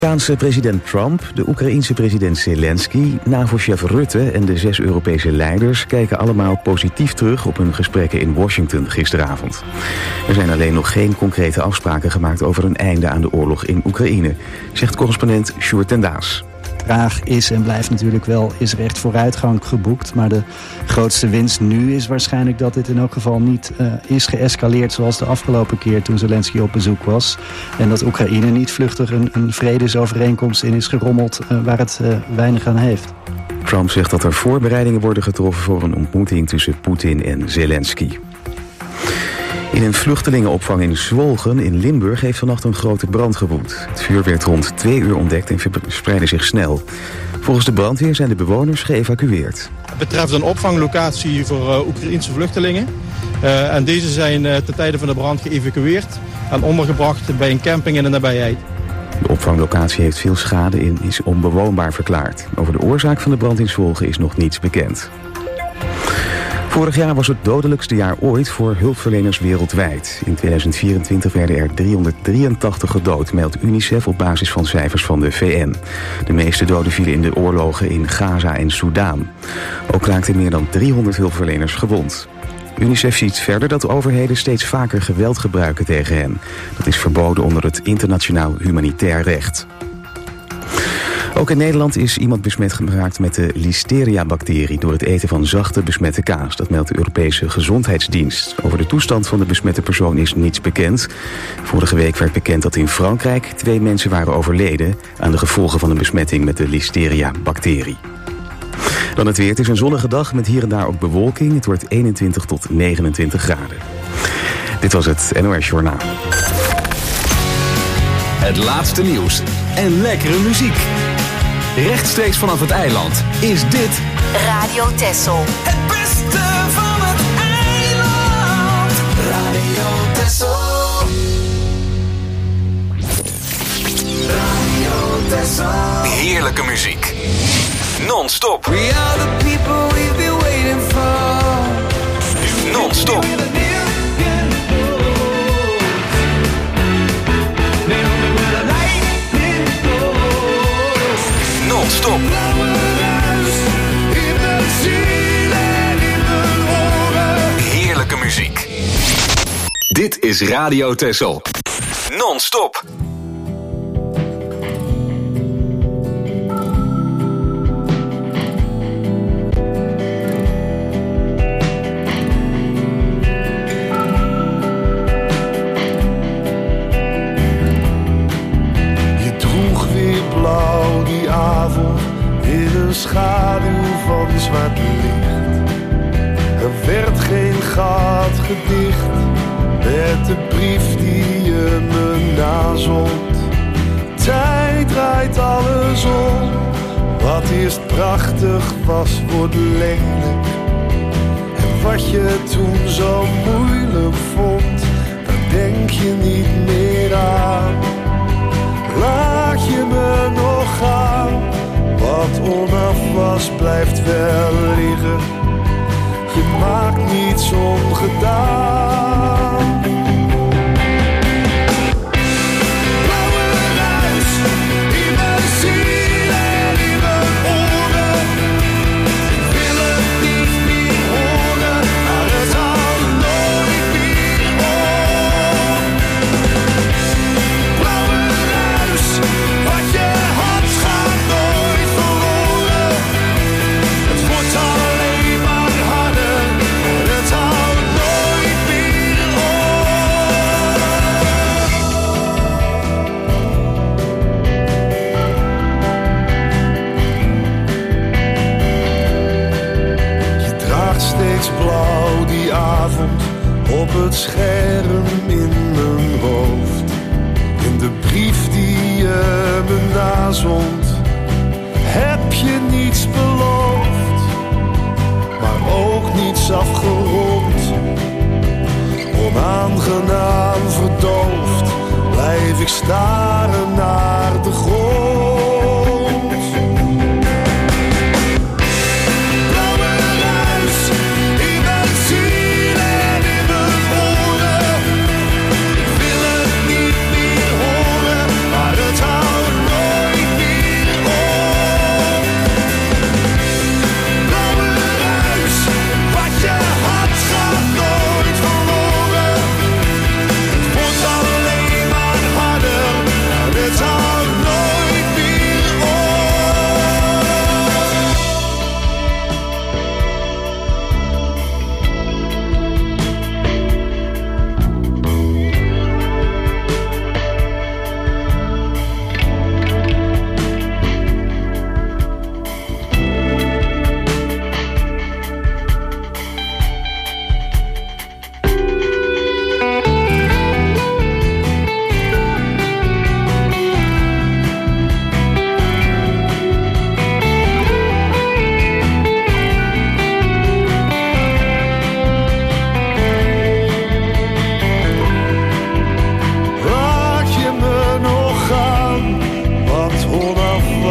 De Amerikaanse president Trump, de Oekraïense president Zelensky, NAVO-chef Rutte en de 6 Europese leiders kijken allemaal positief terug op hun gesprekken in Washington gisteravond. Er zijn alleen nog geen concrete afspraken gemaakt over een einde aan de oorlog in Oekraïne, zegt correspondent Sjoerd ten Daas. Vraag is en blijft natuurlijk wel, is er echt vooruitgang geboekt? Maar de grootste winst nu is waarschijnlijk dat dit in elk geval niet is geëscaleerd zoals de afgelopen keer toen Zelensky op bezoek was. En dat Oekraïne niet vluchtig een vredesovereenkomst in is gerommeld waar het weinig aan heeft. Trump zegt dat er voorbereidingen worden getroffen voor een ontmoeting tussen Poetin en Zelensky. In een vluchtelingenopvang in Zwolgen in Limburg heeft vannacht een grote brand gewoed. Het vuur werd rond 2 uur ontdekt en verspreidde zich snel. Volgens de brandweer zijn de bewoners geëvacueerd. Het betreft een opvanglocatie voor Oekraïense vluchtelingen. En deze zijn ten tijde van de brand geëvacueerd en ondergebracht bij een camping in de nabijheid. De opvanglocatie heeft veel schade en is onbewoonbaar verklaard. Over de oorzaak van de brand in Zwolgen is nog niets bekend. Vorig jaar was het dodelijkste jaar ooit voor hulpverleners wereldwijd. In 2024 werden er 383 gedood, meldt UNICEF op basis van cijfers van de VN. De meeste doden vielen in de oorlogen in Gaza en Soudaan. Ook raakten meer dan 300 hulpverleners gewond. UNICEF ziet verder dat overheden steeds vaker geweld gebruiken tegen hen. Dat is verboden onder het internationaal humanitair recht. Ook in Nederland is iemand besmet geraakt met de Listeria-bacterie door het eten van zachte besmette kaas. Dat meldt de Europese Gezondheidsdienst. Over de toestand van de besmette persoon is niets bekend. Vorige week werd bekend dat in Frankrijk 2 mensen waren overleden aan de gevolgen van een besmetting met de Listeria-bacterie. Dan het weer. Het is een zonnige dag met hier en daar ook bewolking. Het wordt 21 tot 29 graden. Dit was het NOS Journaal. Het laatste nieuws en lekkere muziek. Rechtstreeks vanaf het eiland is dit Radio Texel. Het beste van het eiland. Radio Texel. Radio Texel. heerlijke muziek. Non-stop. We are the people we've been waiting for. Non-stop. Non-stop. Heerlijke muziek. Dit is Radio Texel. Non-stop. Schaduw van zwart licht. Er werd geen gat gedicht met de brief die je me nazond. Tijd draait alles om. Wat eerst prachtig was, wordt lelijk. En wat je toen zo moeilijk vond, daar denk je niet meer aan. Laat je me nog gaan. Wat onaf was, blijft wel liggen. Je maakt niets ongedaan. Blauwe ruis in mijn ziel en in mijn oren. Ik wil het niet meer horen, maar het houdt nooit meer op. Blauwe ruis, wat je had gaat nooit verloren. Het wordt alleen maar harder, het houdt nooit meer op. Je draagt steeds blauw die avond op het scherm in mijn hoofd. In de brief die je me nazond, heb je niets beloofd, maar ook niets afgerond. Onaangenaam verdoofd, blijf ik staren naar de grond. Blauwe ruis in mijn ziel en in mijn oren. Ik wil het niet meer horen, maar het houdt nooit.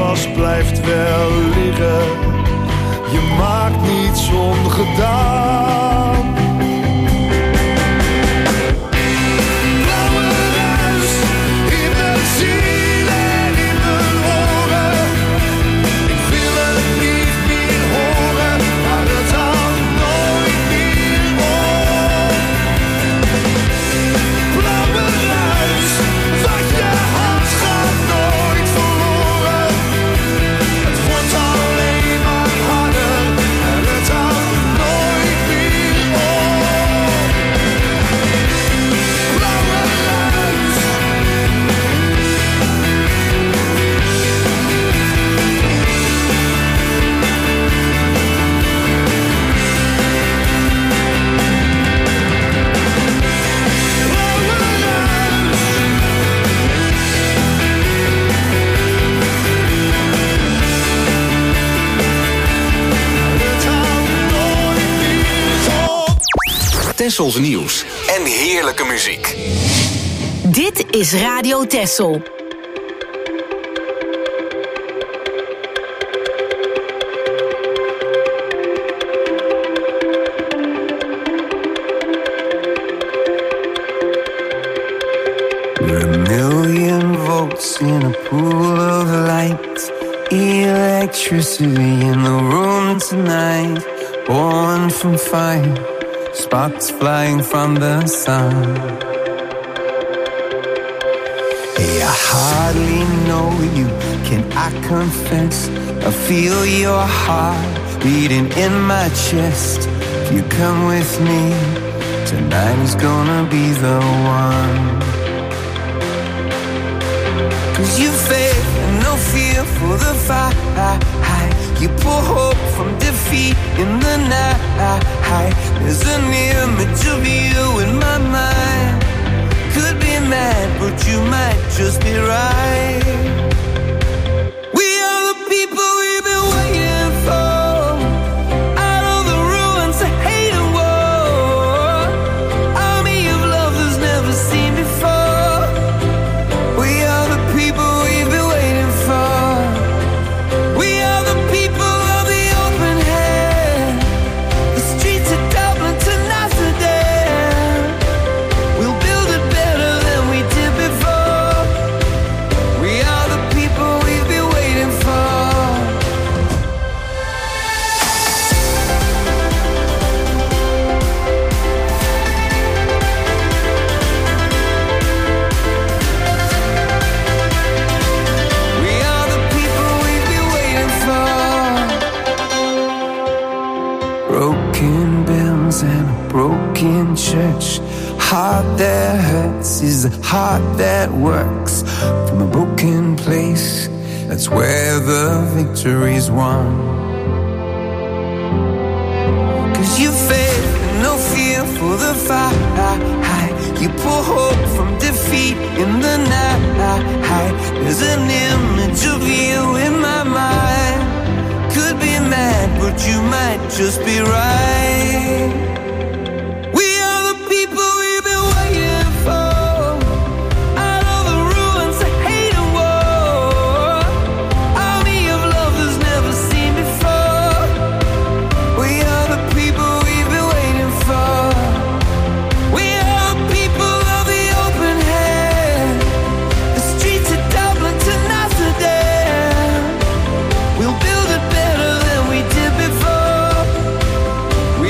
glas blijft wel liggen. Je maakt niets ongedaan. Blauwe ruis in mijn ziel en in mijn oren. Ik wil het niet meer horen, maar het houdt nooit meer op. Blauwe ruis, wat je had gaat nooit verloren. Het wordt alleen maar harder en het houdt nooit meer op. Blauwe ruis. Tessels nieuws en heerlijke muziek. Dit is Radio Tessel. We're a million volts in a pool of light. Electricity in the room tonight. Born from fire, sparks flying from the sun. Hey, I hardly know you, can I confess? I feel your heart beating in my chest. If you come with me, tonight is gonna be the one. 'Cause you faith and no fear for the fight. You pull hope from defeat in the night. There's an image of you in my mind. Could be mad, but you might just be right. We are the people we've been waiting for. Out of the ruins of hate and war. Army of love that's never seen before. We are the people we've been waiting for. We are the people of the open hand. The streets of Dublin to Amsterdam. We'll build it better than we did before. We are the people we've been waiting for. We are the people we've been waiting for. Broken bells and a broken church. Heart that hurts is a heart that works. From a broken place, that's where the victory's won. 'Cause you faith and no fear for the fight. You pull hope from defeat in the night. There's an image of you in my mind. Could be mad, but you might just be right. We are the people we've been waiting for. Out of the ruins of hate and war. Army of love that's never seen before. We are the people we've been waiting for. We are the people of the open hand. The streets of Dublin to Amsterdam. We'll build it better than we did before. We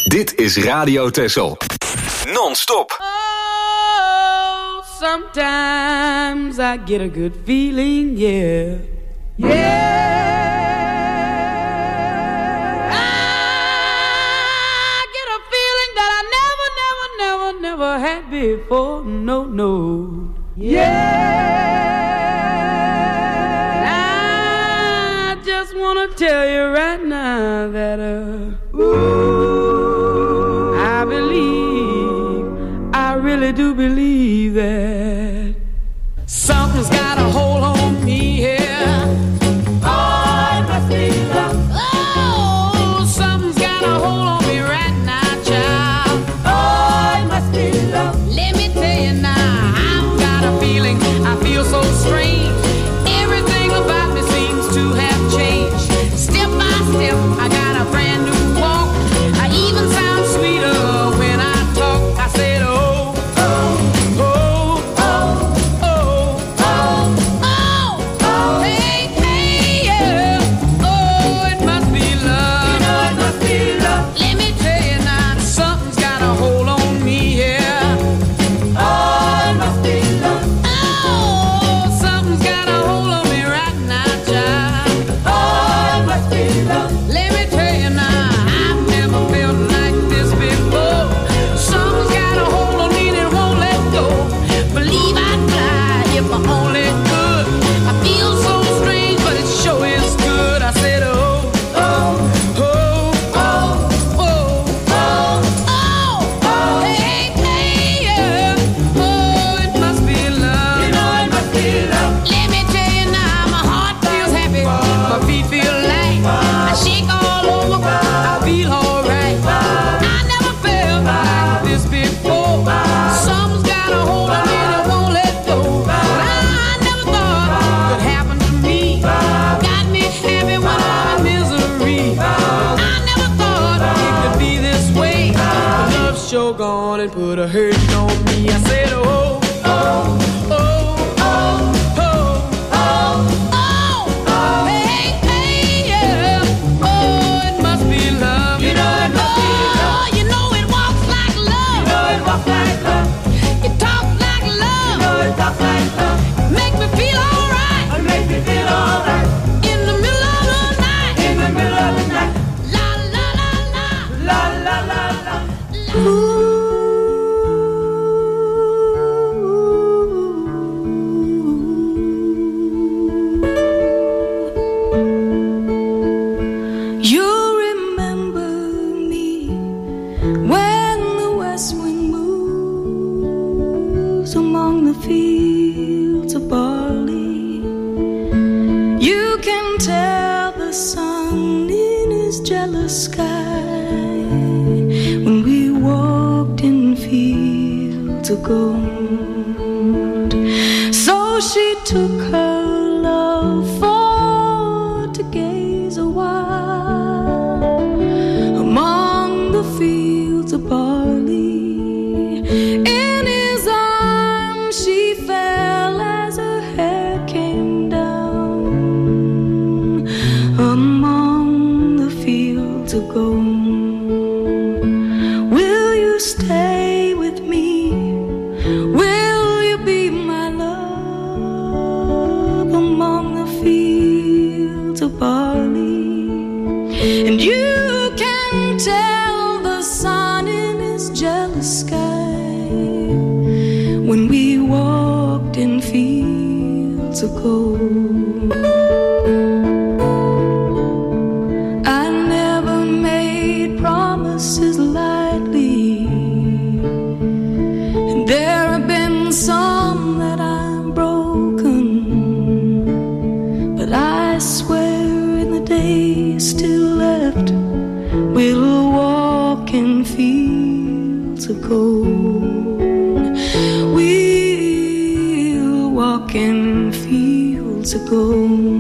Dit is Radio Texel. Non-stop. Oh, sometimes I get a good feeling, yeah. Yeah. I get a feeling that I never had before, no. Yeah. I just wanna tell you right now that ooh, I really do believe that something's got a hold on me here. Oh, it must be love. Oh, something's got a hold on me right now, child. Oh, it must be love. Let me tell you now, I've got a feeling, I feel so strange. Everything about me seems to have changed. Step by step, I got a brand new walk. I even sound sweeter when I talk. I said, oh, oh, oh, oh, oh, oh, oh, oh, hey, hey, yeah. Oh, it must be love. You know it must be love. Let me tell you now, something's got a hold on me here. Oh, it must be love. Oh, something's got a hold on me right now, child. Oh, it must be love. Let me tell you now, I've never felt like this before. Something's got a hold on me that won't let go. Believe I'd fly if I only could. I feel so strange, but it sure is good. I said, oh, oh, oh, oh, oh, oh, oh, oh, hey, hey, yeah. Oh, it must be love. You know it must be love. Let me tell you now, my heart feels happy, my feet feel light. I shake all over, I feel alright. I never felt like this before. Something's got a hold on me that won't let go. I never thought it could happen to me. Got me happy when I'm in misery. I never thought it could be this way. But love's sure gone and put a hurting on me. I said, oh, oh, oh, oh, oh, oh, oh, oh, hey, hey, yeah. Oh, it must be love. You know it must be love. You know it walks like love. You know it walks like love. It talks like love. You know it talks like love. Make me feel alright. It makes me feel alright. In the middle of the night. In the middle of the night. La la la la. La la la la. You remember me when the west wind moves among the fields of barley. You can tell the sun in his jealous sky when we walked in fields of gold. So she took her love for to gaze a while among the fields of barley. In his arms she fell as her hair came down among the fields of gold. Will you stay with me? Will you be my love among the fields of barley? And you can tell the sun in his jealous sky when we walked in fields of gold. I never made promises lightly, and there have been some that I've broken, but I swear in the days still left we'll walk in fields of gold. We'll walk in fields of gold.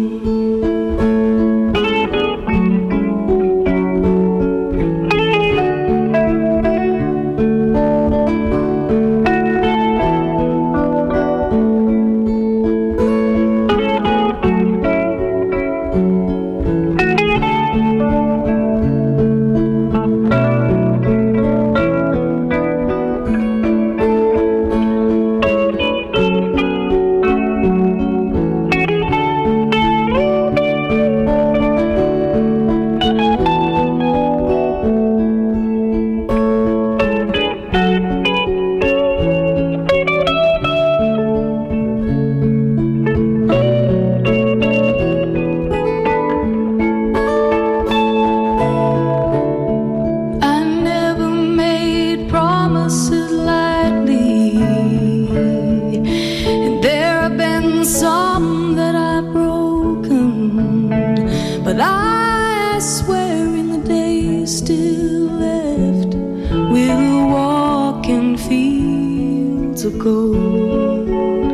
fields of gold.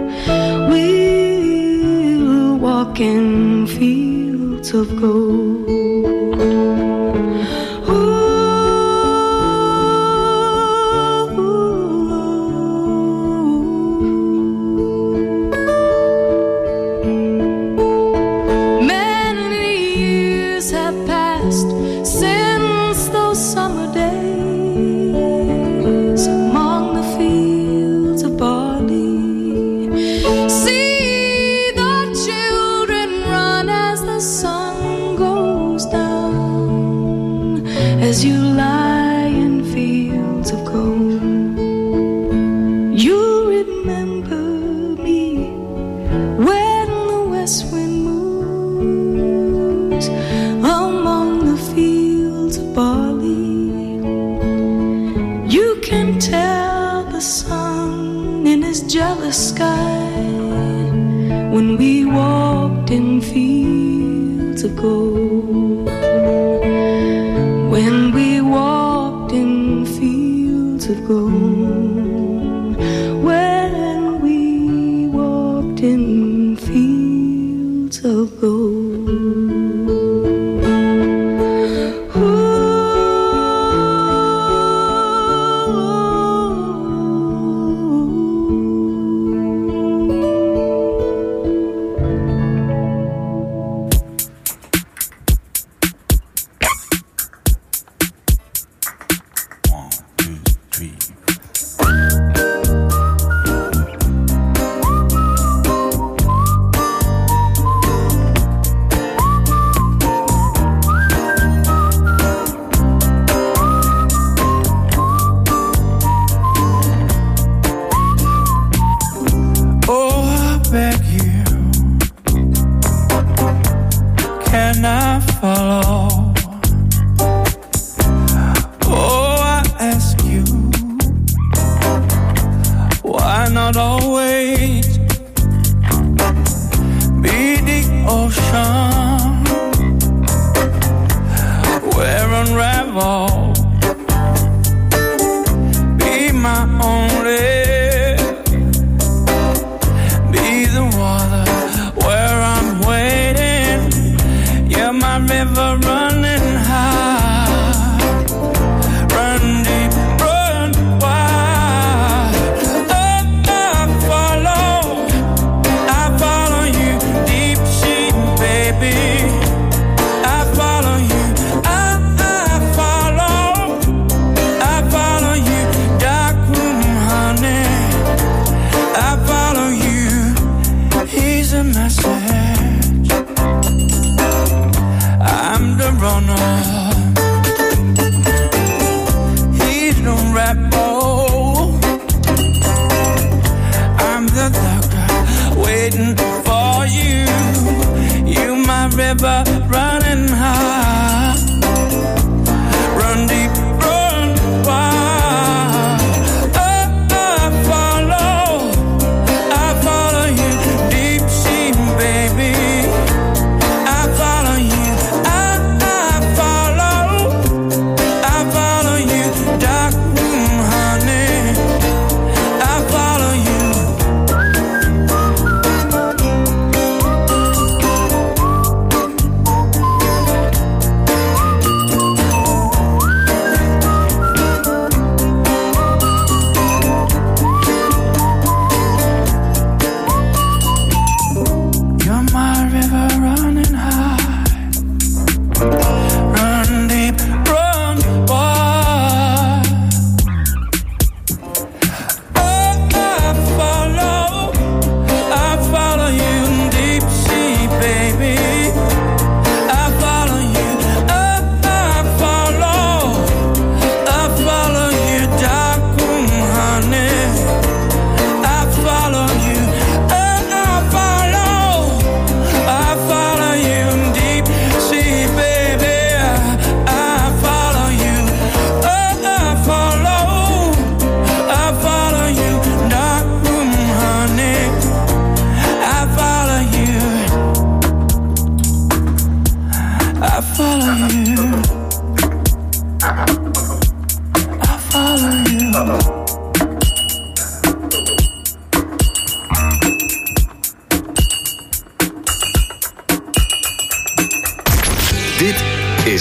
We'll walk in fields of gold.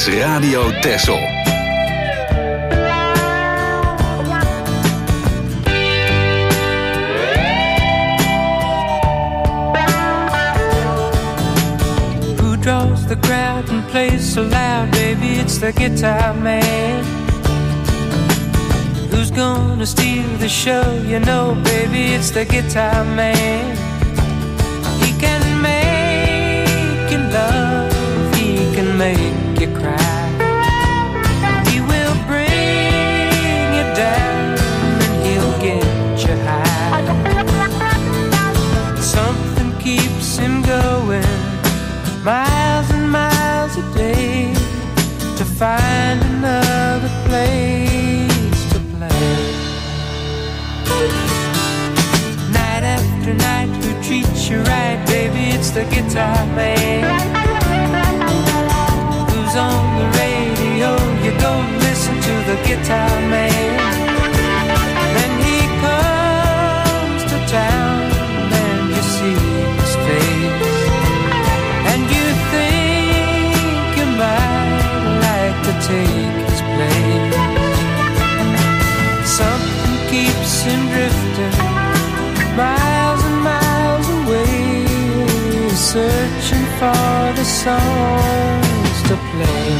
is Radio Texel. Who draws the crowd and plays so loud, baby? It's the guitar man. Who's gonna steal the show? You know, baby, it's the guitar man. He can make you love, he can make you cry. He will bring you down and he'll get you high. Something keeps him going miles and miles a day to find another place to play. Night after night, who treats you right, baby? It's the guitar man. Who's on the radio? You go listen to the guitar man. Then he comes to town and you see his face, and you think you might like to take his place. Something keeps him drifting miles and miles away, searching for the songs to play.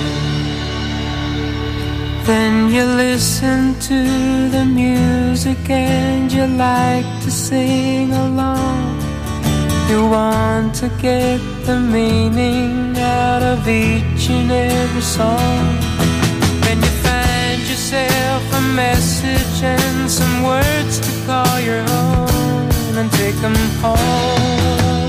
Then you listen to the music and you like to sing along. You want to get the meaning out of each and every song. Then you find yourself a message and some words to call your own and take them home.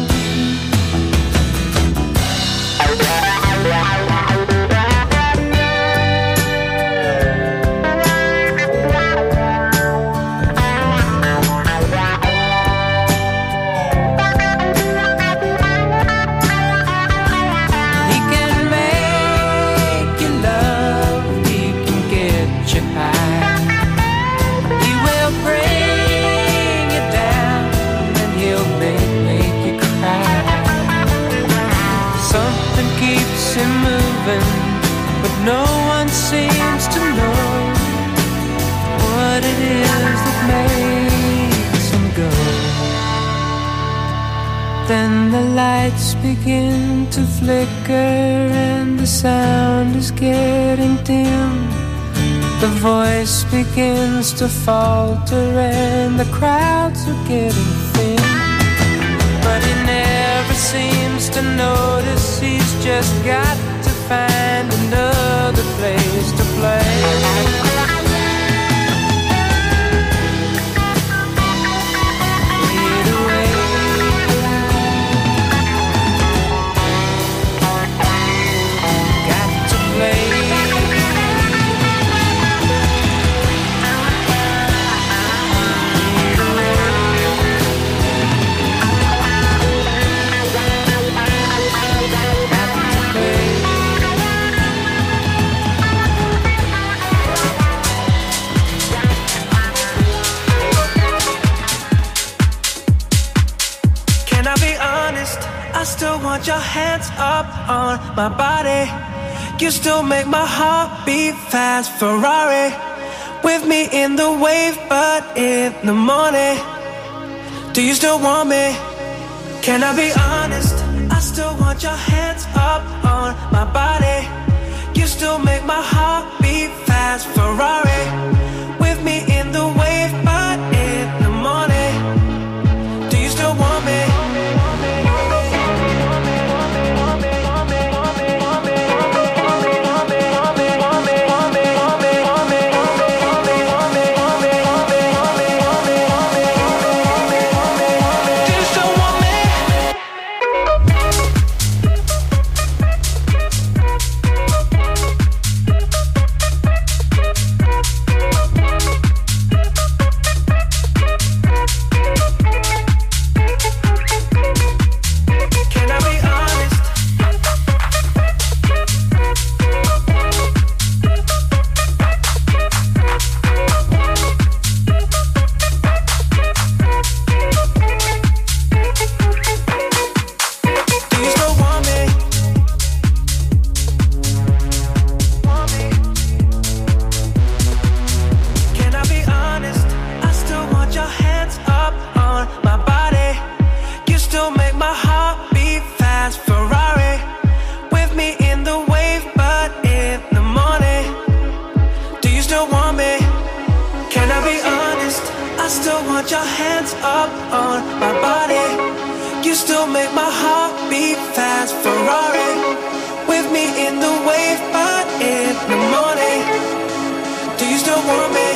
No one seems to know what it is that makes him go. Then the lights begin to flicker and the sound is getting dim. The voice begins to falter and the crowds are getting thin. But he never seems to notice, he's just got to find another place to play. Want your hands up on my body. You still make my heart beat fast. Ferrari with me in the wave, but in the morning. Do you still want me? Can I be honest? I still want your hands up on my body. You still make my heart beat fast. Ferrari with me in the wave, but in the morning. Do you still want me? I still want your hands up on my body. You still make my heart beat fast. Ferrari, with me in the wave, but in the morning. Do you still want me?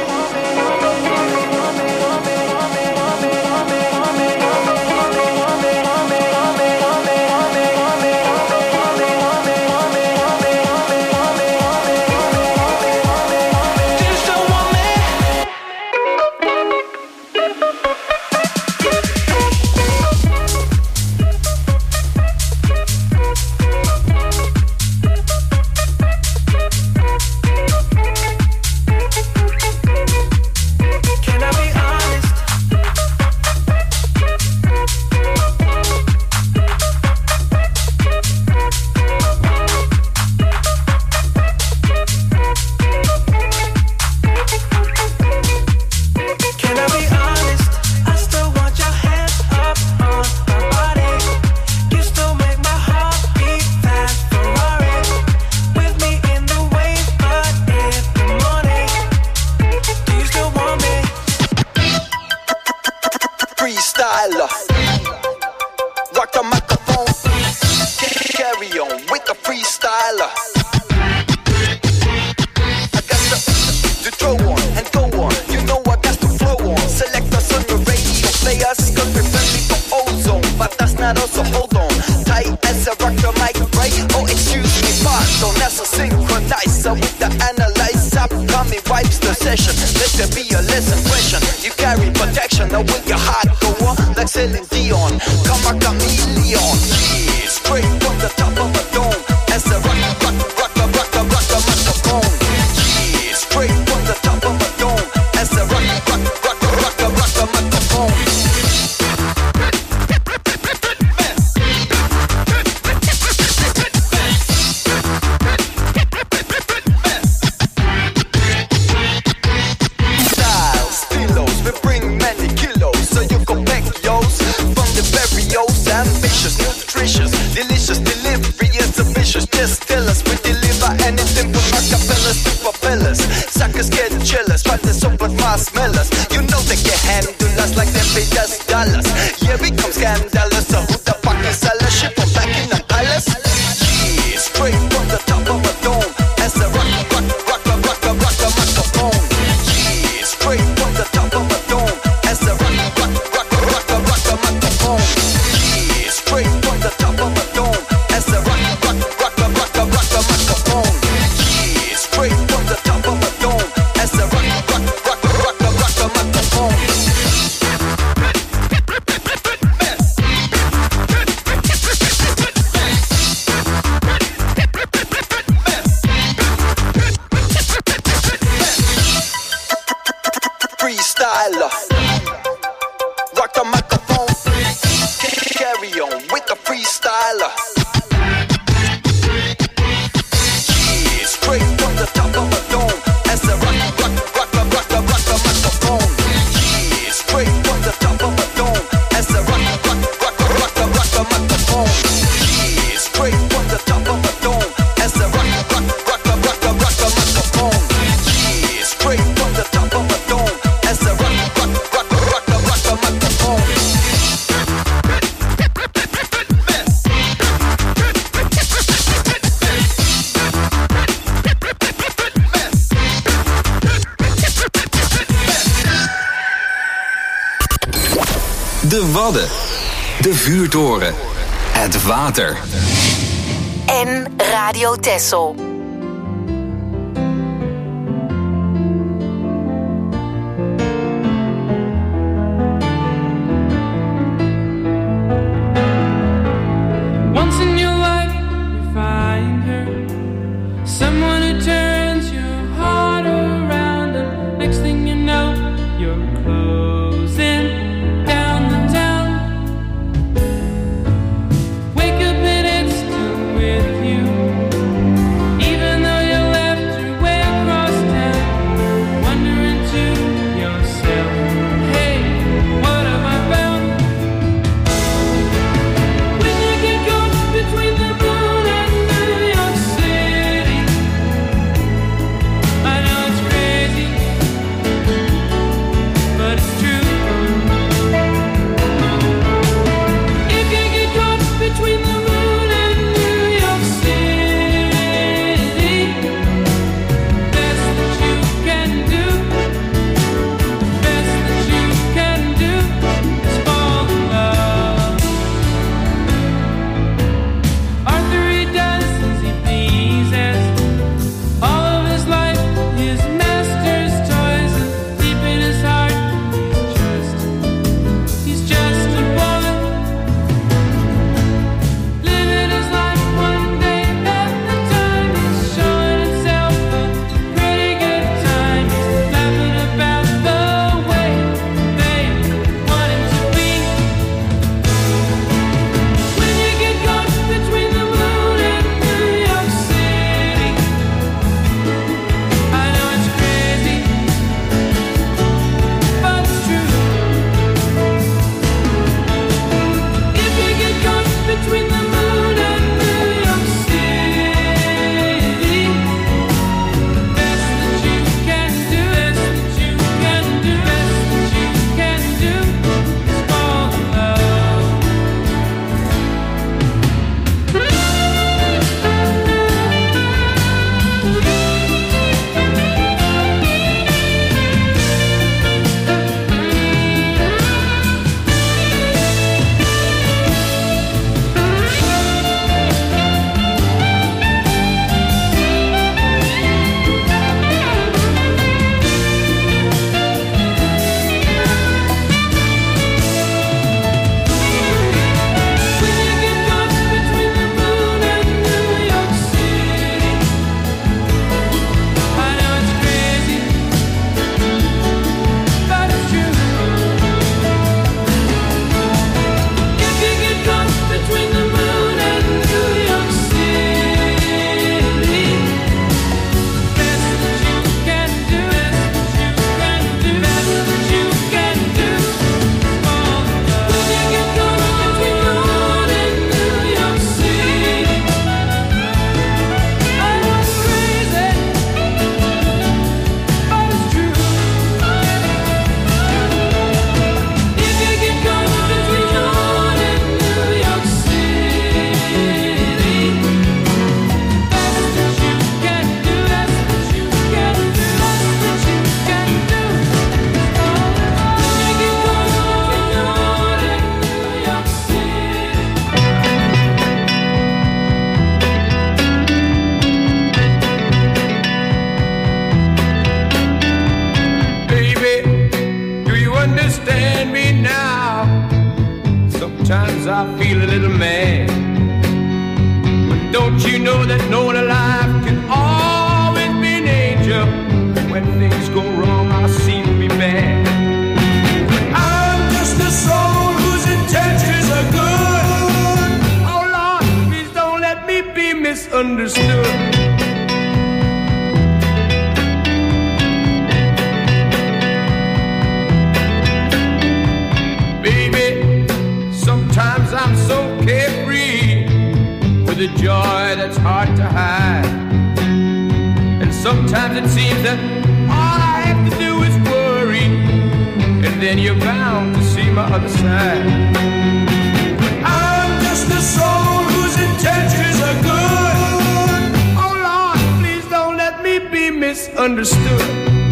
De Wadden, de vuurtoren, het water. En Radio Texel. Once in your life you find her, someone who turns your heart around, and next thing you know you're closing down the town. Wake up and it's still with you. sometimes I feel a little mad. But don't you know that no one alive can always be an angel? When things go wrong, I seem to be bad. But I'm just a soul whose intentions are good. Oh Lord, please don't let me be misunderstood. Sometimes I'm so carefree with a joy that's hard to hide. And sometimes it seems that all I have to do is worry, and then you're bound to see my other side. But I'm just a soul whose intentions are good. Oh Lord, please don't let me be misunderstood.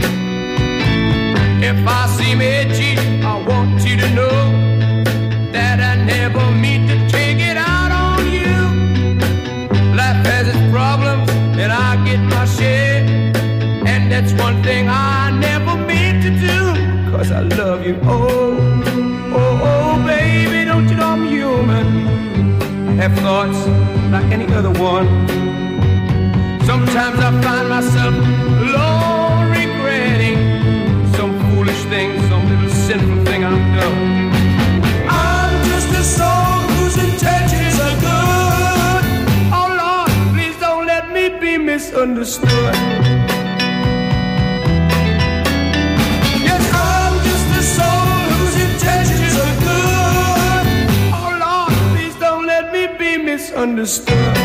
If I seem edgy, I want you to know that I never mean to take it out on you. Life has its problems, and I get my share. And that's one thing I never mean to do, 'cause I love you. Oh, oh, oh, baby, don't you know I'm human? I have thoughts like any other one. Sometimes I find myself alone regretting some foolish thing, some little sinful thing I've done. The soul whose intentions are good. Oh Lord, please don't let me be misunderstood. Yes, I'm just a soul whose intentions are good. Oh Lord, please don't let me be misunderstood.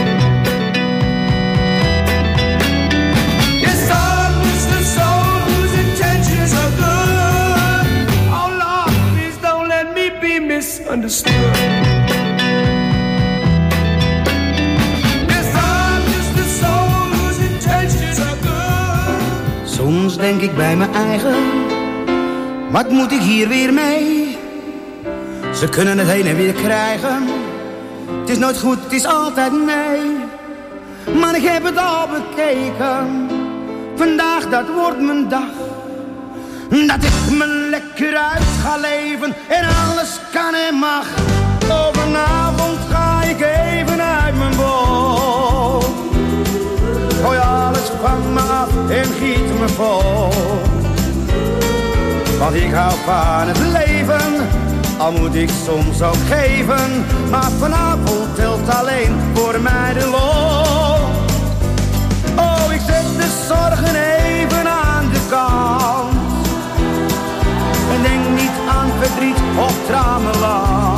Yes, I'm just a soul whose intentions are good. Oh Lord, please don't let me be misunderstood. Soms denk ik bij mijn eigen, wat moet ik hier weer mee? Ze kunnen het heen en weer krijgen, het is nooit goed, het is altijd nee. Maar ik heb het al bekeken, vandaag dat wordt mijn dag. Dat ik me lekker uit ga leven en alles kan en mag. Oh, vanavond ga ik even uit mijn bol. Gooi alles van me af en giet me vol. Want ik hou van het leven, al moet ik soms ook geven. Maar vanavond telt alleen voor mij de lol. Oh, ik zet de zorgen even aan de kant. En denk niet aan verdriet of tramenland.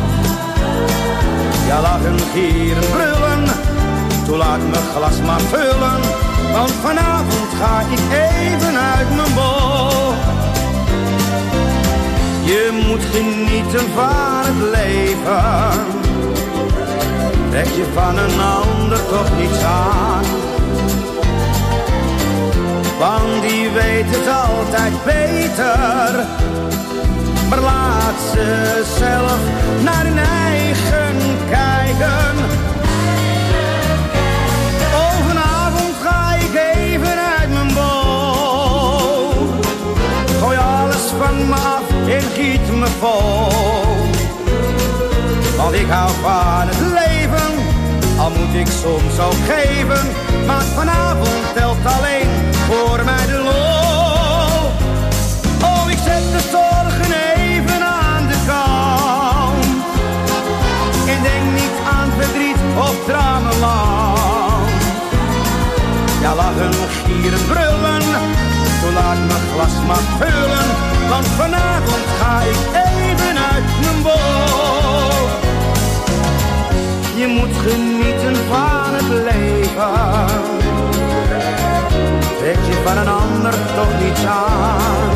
Ja, lachen, gieren, brullen, toen laat mijn glas maar vullen. Want vanavond ga ik even uit mijn bol. Je moet genieten van het leven. Trek je van een ander toch niets aan. Want die weet het altijd beter. Maar laat ze zelf naar hun eigen kijken. Oh, vanavond ga ik even uit mijn bol. Gooi alles van me af en giet me vol. Want ik hou van het leven, al moet ik soms ook geven. Maar vanavond telt alleen voor mij de lol. Oh, ik zet de zorgen even aan de kant. En denk niet aan verdriet of tramenland. Ja, lachen, gieren, brullen, toen laat mijn glas maar vullen. Want vanavond ga ik even uit mijn bol. Je moet genieten van het leven. Trek je van een ander toch niets aan.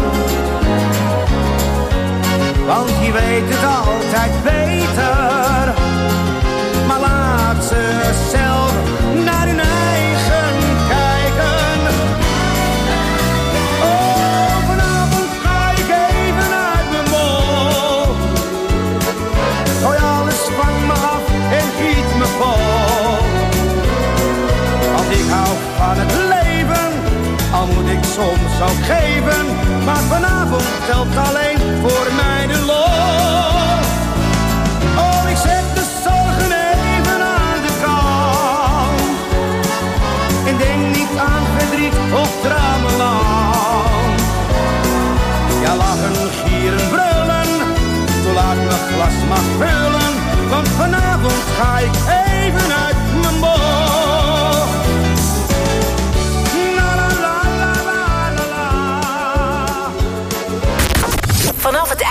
Want die weet het altijd beter. Maar laat ze zelf naar hun eigen kijken. Oh, vanavond ga ik even uit mijn bol. Gooi alles van me af en giet me vol. Want ik hou van het leven, al moet ik soms ook geven. Maar vanavond telt alleen voor mij de lol. Oh,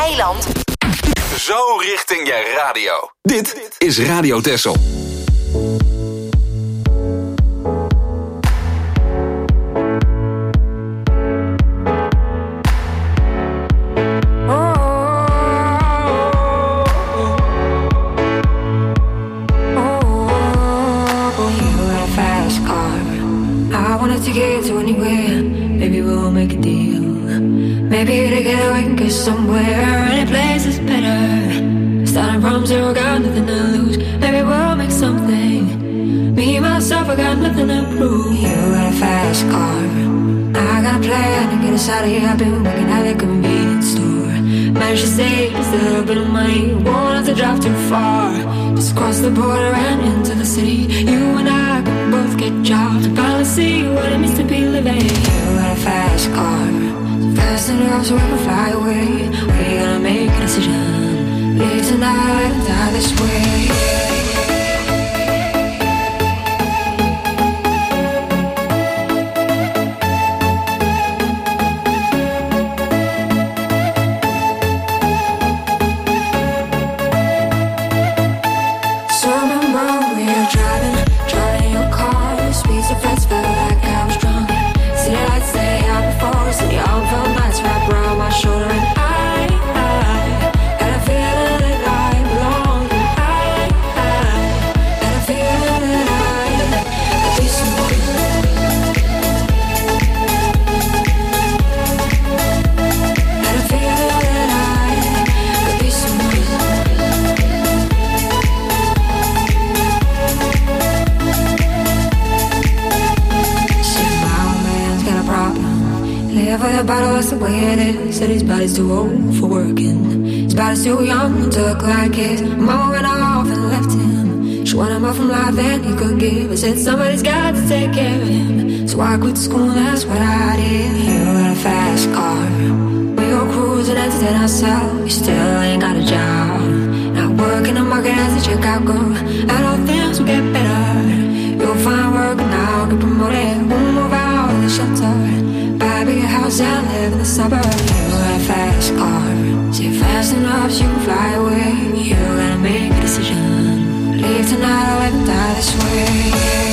eiland. Zo richting je radio. Dit is Radio Texel. To get to anywhere, maybe we'll make a deal. Maybe together we can get somewhere. Any place is better. Starting from zero, got nothing to lose. Maybe we'll make something. Me, myself, I got nothing to prove. You got a fast car, I got a plan to get us out of here. I've been working at a convenience store. Managed to save just a little bit of money. Won't have to drive too far. Just cross the border and into the city. You and I can both get jobs and finally see what it means to be living. You got a fast car, so fast enough so we can fly away. We're gonna make a decision. Leave tonight and die this way. That's the way it is. Said his body's too old for working. His body's too young to look like his. Mama went off and left him. She wanted more from life than he could give. I said somebody's got to take care of him. So I quit school, that's what I did. You got a fast car, we go cruising, entertain ourselves. You still ain't got a job, not working the market as a checkout girl. And all things will get better. You'll find work now, get promoted. We'll move out of the shelter, buy a bigger house and live in the suburbs. You got a fast car, say fast enough so you can fly away. You gotta make a decision. Leave tonight or let me die this way.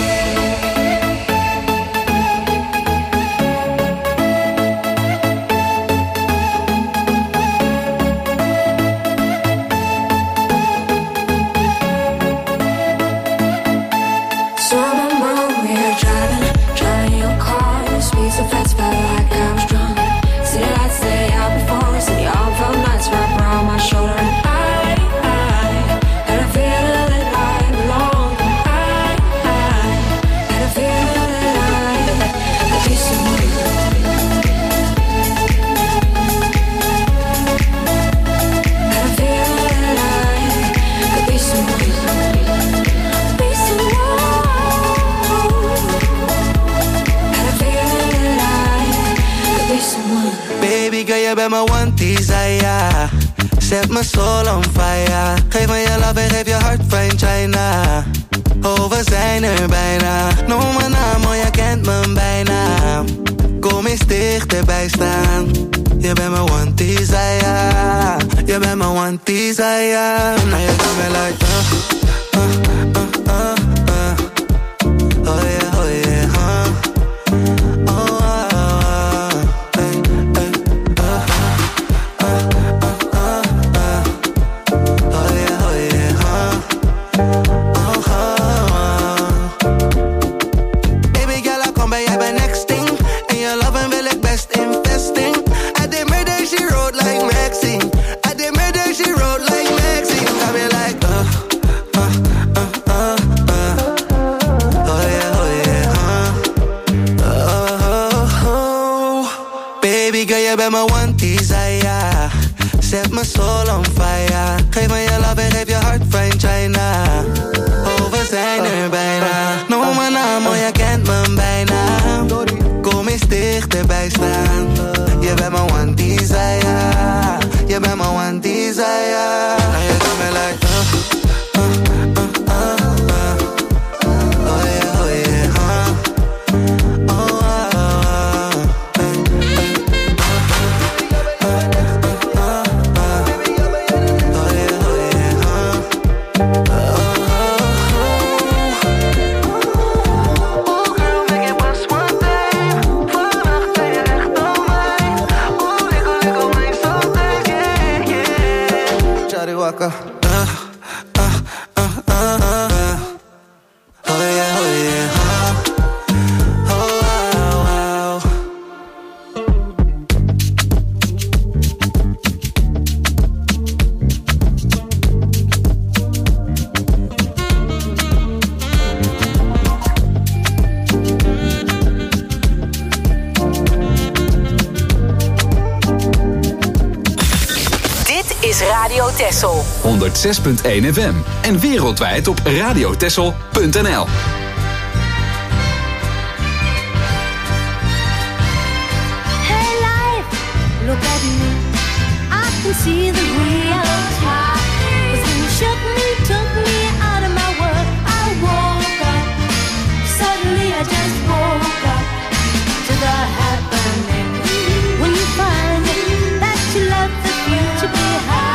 Zet mijn soul on fire. Geef me je love en geef je hart fijn China. Oh, we zijn er bijna. Noem mijn naam, oh, je kent me bijna. Kom eens dichterbij staan. Je bent mijn one desire. Je bent mijn one desire. Nou, je kan me like oh yeah, oh yeah, Zet mijn soul on fire. Geef me je love en geef je hart fijn China. Oh, we zijn er bijna. Noem mijn naam, oh, je kent me bijna. Kom eens dichterbij staan. Je bent mijn one desire. Je bent mijn one desire. Nou, je kan me like oh yeah, oh yeah, wakker. Oh yeah, oh yeah. Radio Texel 106.1 FM en wereldwijd op radiotexel.nl. Hey life, look at me. I can see the real top. But when you shook me, took me out of my world, I woke up. Suddenly I just woke up to the happening. When you find that you love the future behind.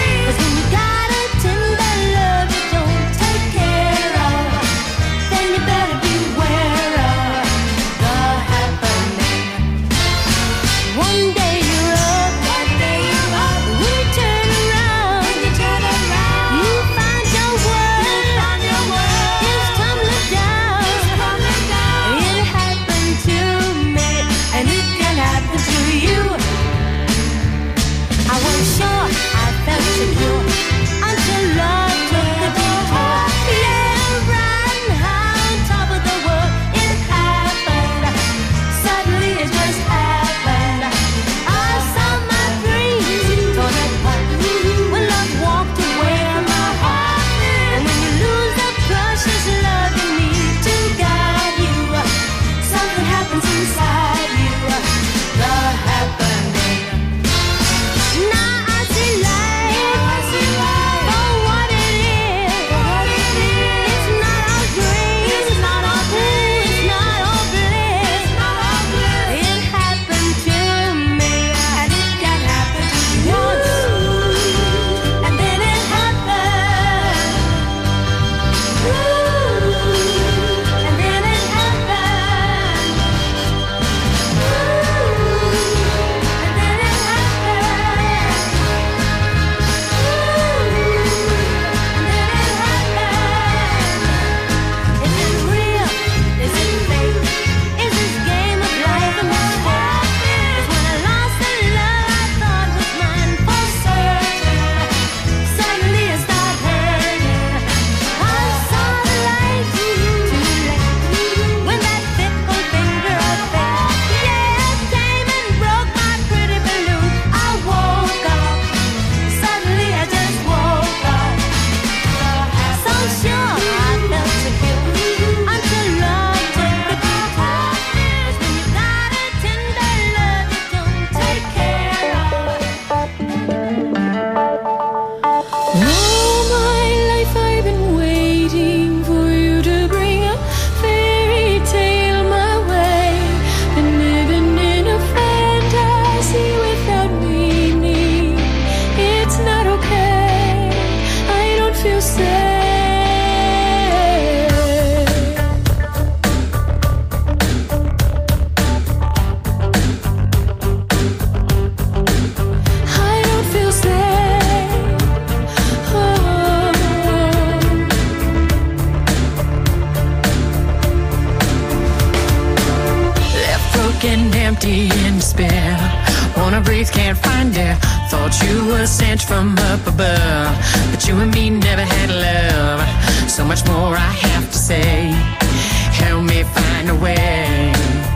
empty in despair. Wanna breathe, can't find air. Thought you were sent from up above, but you and me never had love. So much more I have to say. Help me find a way.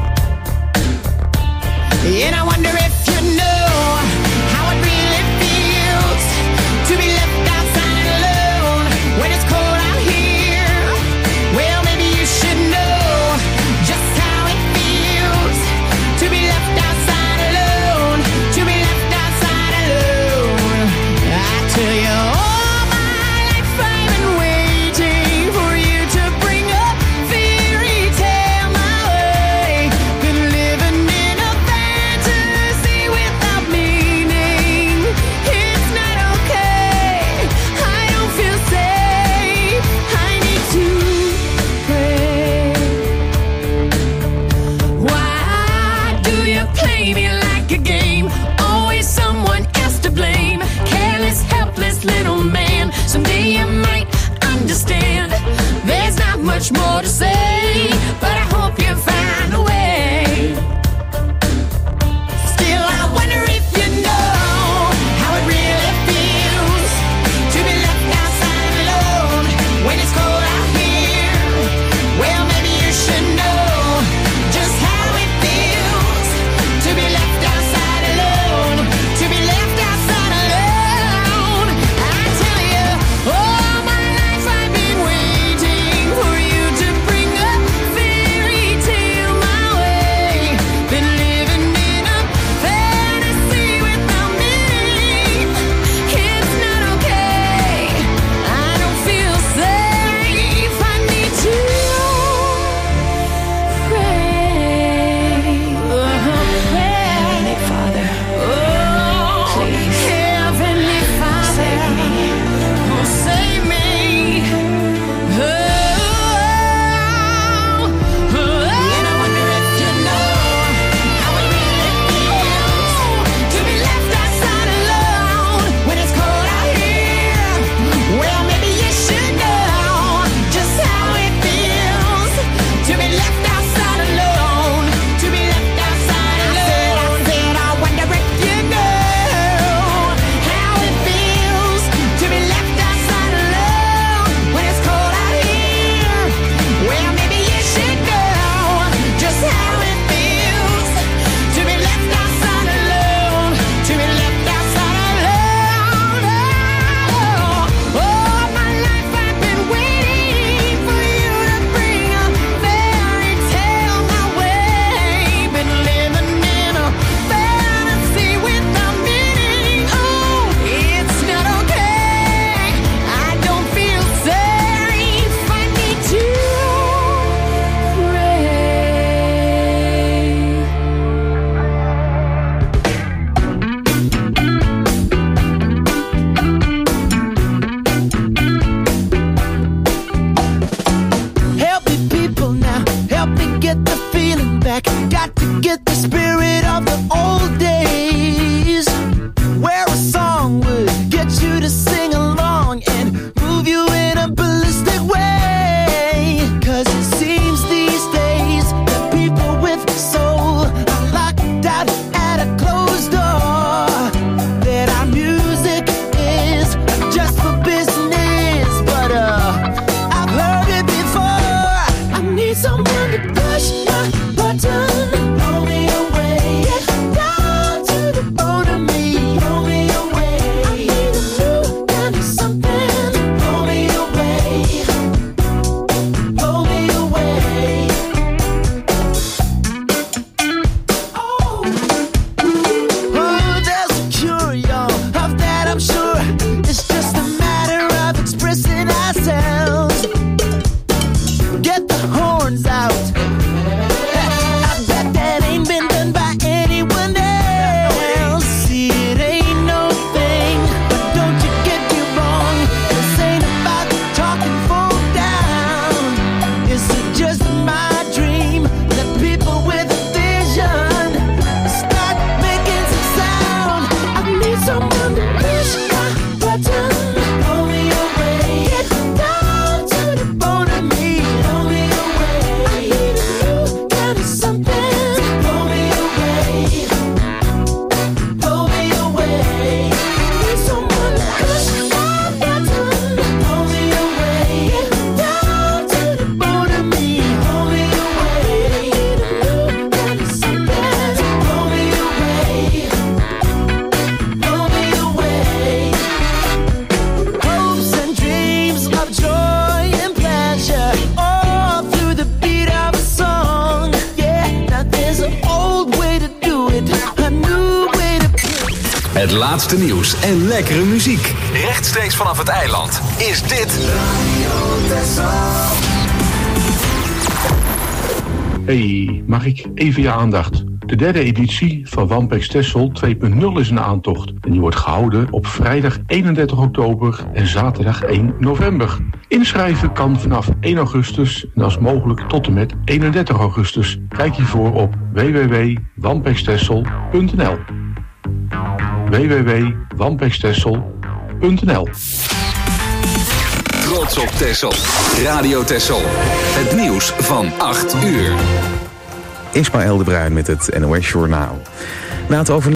And I wonder if you know how it really feels to be left outside alone when it's cold out here. Well, maybe you should know just how it feels to be left outside alone, to be left outside alone. I tell you, all my life I've been waiting for you to bring a fairy tale my way. Been living in a fantasy. much more to say, but I hope you find a way. Still, I wonder if you know how it really feels to be left outside alone when it's cold out here. Well, maybe you should know just how it feels to be left outside alone, to be left outside alone. I tell you, all my life I've been waiting for you to bring a fairy tale my way. Been living in a fantasy without meaning. It's not okay. I don't feel safe. I need to pray. Heavenly Father, please, Heavenly Father, save me. Oh, save me. And I wonder if you know how it really feels to be left outside alone when it's cold out here. Well, maybe you should know just how it feels to be left outside alone, to be left outside alone. I said, I wonder if you know how it feels to be left outside alone when it's cold out here. Well, maybe you should know just how it feels to be left outside alone, to be left outside alone. All my life I've been waiting for you to bring a fairy tale my way. Been living in a fantasy without meaning. Oh, it's not okay. I don't feel safe. I need to pray. Help me, people, now. Help me get the feeling back. Got to get the spirit of the old days, where a song would get you to sing along and move you in a ballistic way. 'Cause it seems these days that people with soul are locked out at a closed door, that our music is just for business. But I've heard it before. I need someone to push my button, blow me away, get down to the bone of me, blow me away. I need a new kind of something, blow me away, blow me away. Oh, there's a cure, y'all, of that I'm sure. It's just a matter of expressing ourselves. Get the horns out. I bet that ain't been done by anyone else. See, it ain't no thing, but don't you get me wrong. This ain't about talking folk down. Is it just my dream that people with a vision start making some sound? I need someone to push my button, blow me away, get down to the bone of me, blow me away. I need a new kind of something, blow me away, blow me away. Need someone to push my button, blow me away, get down to the bone of me, blow me away. I need a new kind of something, blow me away, blow me away. Hopes and dreams of joy and pleasure, all through the beat of a song. Yeah, now there's an old way to do it, a new way to. Het laatste nieuws en lekkere muziek. Rechtstreeks vanaf het eiland is dit Hey, mag ik even je aandacht? De derde editie van Wampex Texel 2.0 is een aantocht. En die wordt gehouden op vrijdag 31 oktober en zaterdag 1 november. Inschrijven kan vanaf 1 augustus en als mogelijk tot en met 31 augustus. Kijk hiervoor op www.wampextexel.nl www.wampextexel.nl trots op Texel. Radio Texel. Het nieuws van 8 uur. Ismaël de Bruin met het NOS Journaal. Na het